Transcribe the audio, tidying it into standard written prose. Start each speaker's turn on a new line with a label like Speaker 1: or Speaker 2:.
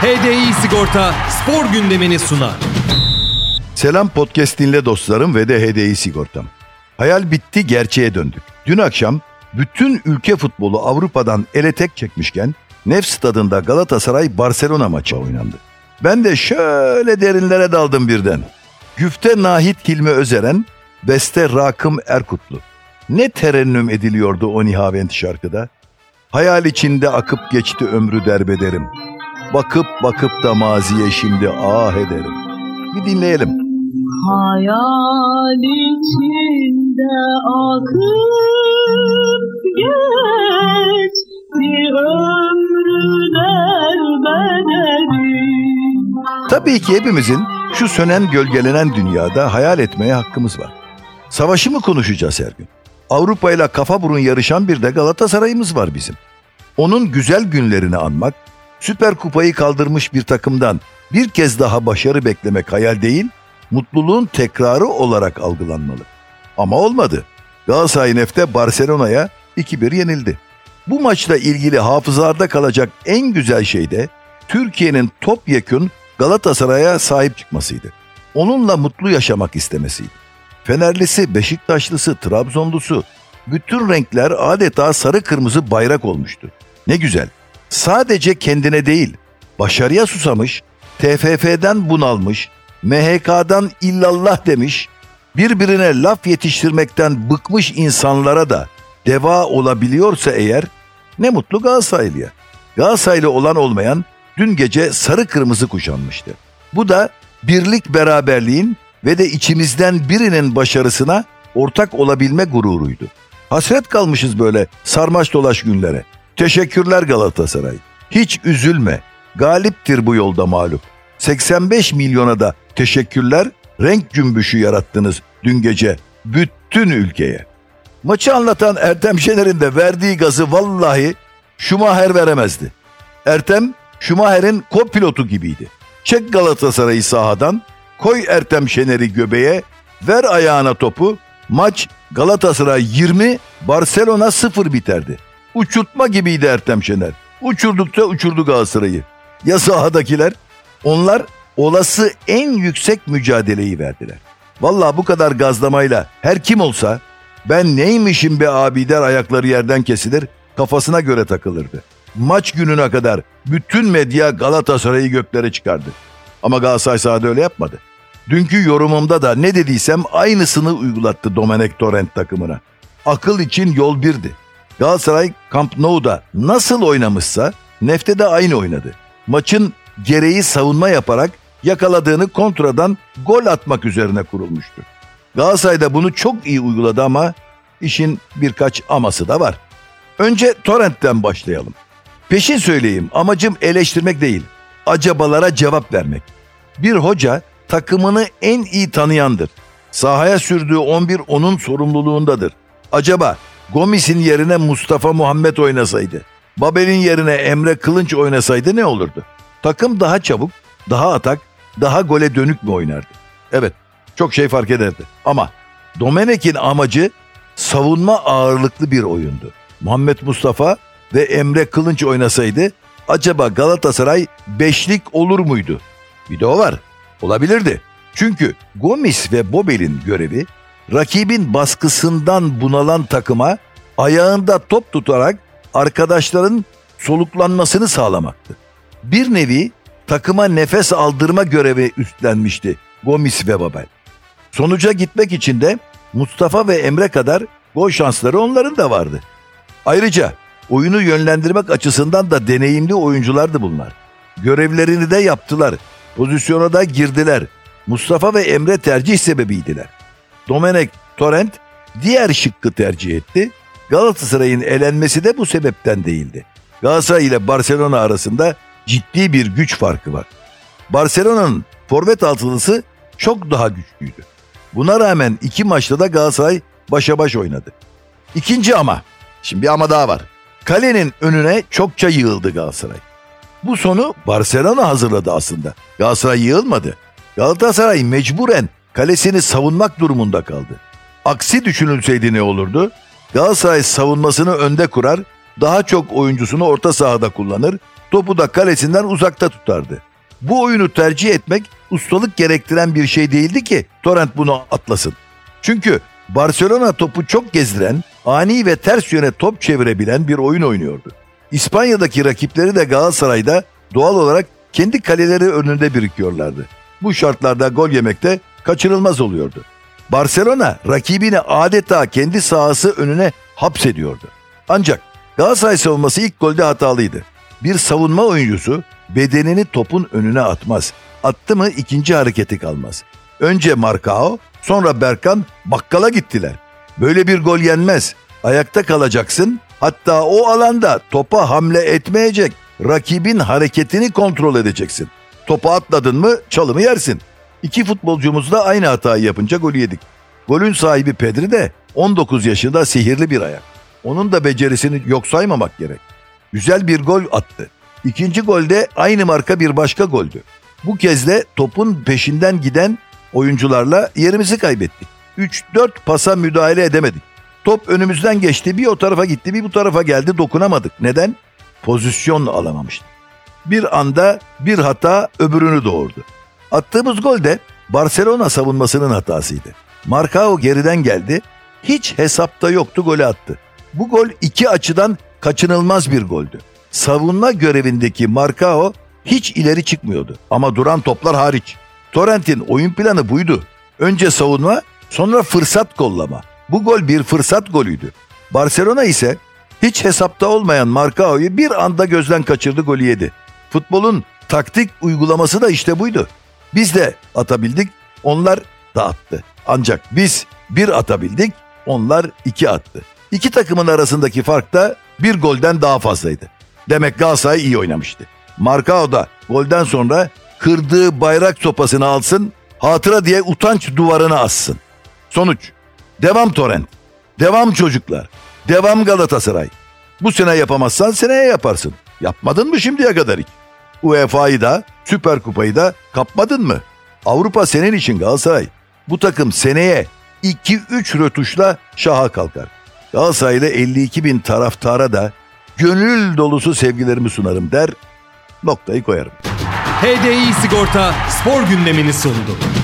Speaker 1: HDI Sigorta spor gündemini sunar.
Speaker 2: Selam podcast dinle dostlarım ve de HDI Sigortam. Hayal bitti, gerçeğe döndük. Dün akşam bütün ülke futbolu Avrupa'dan ele tek çekmişken Nef Stadı'nda Galatasaray-Barcelona maçı oynandı. Ben de şöyle derinlere daldım birden. Güfte Nahit Hilmi Özeren, beste Rakım Erkutlu. Ne terennüm ediliyordu o nihavent şarkıda. Hayal içinde akıp geçti ömrü derbederim. Bakıp bakıp da maziye şimdi ah ederim. Bir dinleyelim.
Speaker 3: Hayal içinde akıp geçti ömrü derbederim.
Speaker 2: Tabii ki hepimizin şu sönen gölgelenen dünyada hayal etmeye hakkımız var. Savaşı mı konuşacağız her gün? Avrupa ile kafa burun yarışan bir de Galatasaray'ımız var bizim. Onun güzel günlerini anmak, Süper Kupayı kaldırmış bir takımdan bir kez daha başarı beklemek hayal değil, mutluluğun tekrarı olarak algılanmalı. Ama olmadı. Galatasaray Nef'te Barcelona'ya 2-1 yenildi. Bu maçla ilgili hafızalarda kalacak en güzel şey de Türkiye'nin topyekün Galatasaray'a sahip çıkmasıydı. Onunla mutlu yaşamak istemesiydi. Fenerlisi, Beşiktaşlısı, Trabzonlusu, bütün renkler adeta sarı kırmızı bayrak olmuştu. Ne güzel. Sadece kendine değil, başarıya susamış, TFF'den bunalmış, MHK'dan illallah demiş, birbirine laf yetiştirmekten bıkmış insanlara da deva olabiliyorsa eğer, ne mutlu Galatasaraylı'ya. Galatasaraylı olan olmayan dün gece sarı kırmızı kuşanmıştı. Bu da birlik beraberliğin ve de içimizden birinin başarısına ortak olabilme gururuydu. Hasret kalmışız böyle sarmaş dolaş günlere. Teşekkürler Galatasaray. Hiç üzülme. Galiptir bu yolda mağlup. 85 milyona da teşekkürler. Renk cümbüşü yarattınız dün gece bütün ülkeye. Maçı anlatan Ertem Şener'in de verdiği gazı vallahi Schumacher veremezdi. Ertem Schumacher'in co-pilotu gibiydi. Çek Galatasaray'ı sahadan, koy Ertem Şener'i göbeğe, ver ayağına topu. Maç Galatasaray 20, Barcelona 0 biterdi. Uçurtma gibiydi Ertem Şener. Uçurdukça uçurdu Galatasaray'ı. Ya sahadakiler? Onlar olası en yüksek mücadeleyi verdiler. Vallahi bu kadar gazlamayla her kim olsa ben neymişim be abi der, ayakları yerden kesilir, kafasına göre takılırdı. Maç gününe kadar bütün medya Galatasaray'ı göklere çıkardı. Ama Galatasaray sahada öyle yapmadı. Dünkü yorumumda da ne dediysem aynısını uygulattı Domenech Torrent takımına. Akıl için yol birdi. Galatasaray Camp Nou'da nasıl oynamışsa Nef'te de aynı oynadı. Maçın gereği savunma yaparak yakaladığını kontradan gol atmak üzerine kurulmuştu. Galatasaray da bunu çok iyi uyguladı ama işin birkaç aması da var. Önce Torrent'ten başlayalım. Peşin söyleyeyim, amacım eleştirmek değil, acabalara cevap vermek. Bir hoca takımını en iyi tanıyandır. Sahaya sürdüğü 11 onun sorumluluğundadır. Acaba Gomis'in yerine Mustafa Muhammed oynasaydı, Babel'in yerine Emre Kılınç oynasaydı ne olurdu? Takım daha çabuk, daha atak, daha gole dönük mü oynardı? Evet, çok şey fark ederdi. Ama Domenech'in amacı savunma ağırlıklı bir oyundu. Muhammed Mustafa ve Emre Kılınç oynasaydı acaba Galatasaray beşlik olur muydu? Bir de o var. Olabilirdi. Çünkü Gomis ve Bobel'in görevi rakibin baskısından bunalan takıma ayağında top tutarak arkadaşların soluklanmasını sağlamaktı. Bir nevi takıma nefes aldırma görevi üstlenmişti Gomis ve Babel. Sonuca gitmek için de Mustafa ve Emre kadar gol şansları onların da vardı. Ayrıca oyunu yönlendirmek açısından da deneyimli oyunculardı bunlar. Görevlerini de yaptılar. Pozisyona da girdiler. Mustafa ve Emre tercih sebebiydiler. Domenech Torrent diğer şıkkı tercih etti. Galatasaray'ın elenmesi de bu sebepten değildi. Galatasaray ile Barcelona arasında ciddi bir güç farkı var. Barcelona'nın forvet altılısı çok daha güçlüydü. Buna rağmen iki maçta da Galatasaray başa baş oynadı. İkinci ama, şimdi bir ama daha var. Kalenin önüne çokça yığıldı Galatasaray. Bu sonu Barcelona hazırladı aslında. Galatasaray yığılmadı. Galatasaray mecburen kalesini savunmak durumunda kaldı. Aksi düşünülseydi ne olurdu? Galatasaray savunmasını önde kurar, daha çok oyuncusunu orta sahada kullanır, Topu da kalesinden uzakta tutardı. Bu oyunu tercih etmek ustalık gerektiren bir şey değildi ki Torrent bunu atlasın. Çünkü Barcelona topu çok gezdiren, ani ve ters yöne top çevirebilen bir oyun oynuyordu. İspanya'daki rakipleri de Galatasaray'da doğal olarak kendi kaleleri önünde birikiyorlardı. Bu şartlarda gol yemek de kaçınılmaz oluyordu. Barcelona rakibini adeta kendi sahası önüne hapsediyordu. Ancak Galatasaray savunması ilk golde hatalıydı. Bir savunma oyuncusu bedenini topun önüne atmaz. Attı mı ikinci hareketi kalmaz. Önce Marcao, sonra Berkan bakkala gittiler. Böyle bir gol yenmez. Ayakta kalacaksın. Hatta o alanda topa hamle etmeyecek. Rakibin hareketini kontrol edeceksin. Topa atladın mı çalımı yersin. İki futbolcumuz da aynı hatayı yapınca golü yedik. Golün sahibi Pedri de 19 yaşında sihirli bir ayak. Onun da becerisini yok saymamak gerek. Güzel bir gol attı. İkinci golde aynı marka bir başka goldü. Bu kez de topun peşinden giden oyuncularla yerimizi kaybettik. 3-4 pasa müdahale edemedik. Top önümüzden geçti, bir o tarafa gitti, bir bu tarafa geldi, dokunamadık. Neden? Pozisyon alamamıştık. Bir anda bir hata öbürünü doğurdu. Attığımız gol de Barcelona savunmasının hatasıydı. Marcao geriden geldi, hiç hesapta yoktu, golü attı. Bu gol iki açıdan kaçınılmaz bir goldü. Savunma görevindeki Marcao hiç ileri çıkmıyordu ama duran toplar hariç. Torrent'in oyun planı buydu. Önce savunma, sonra fırsat kollama. Bu gol bir fırsat golüydü. Barcelona ise hiç hesapta olmayan Marcao'yu bir anda gözden kaçırdı, golü yedi. Futbolun taktik uygulaması da işte buydu. Biz de atabildik, onlar da attı. Ancak biz bir atabildik, onlar iki attı. İki takımın arasındaki fark da bir golden daha fazlaydı. Demek Galatasaray iyi oynamıştı. Marcao da golden sonra kırdığı bayrak sopasını alsın, hatıra diye utanç duvarına assın. Sonuç, devam Torrent, devam çocuklar, devam Galatasaray. Bu sene yapamazsan seneye yaparsın. Yapmadın mı şimdiye kadar hiç? UEFA'yı da, Süper Kupayı da kapmadın mı? Avrupa senin için Galatasaray. Bu takım seneye 2-3 rötuşla şaha kalkar. Galatasaray'da 52 bin taraftara da gönül dolusu sevgilerimi sunarım der, noktayı koyarım.
Speaker 1: HDI Sigorta spor gündemini sundu.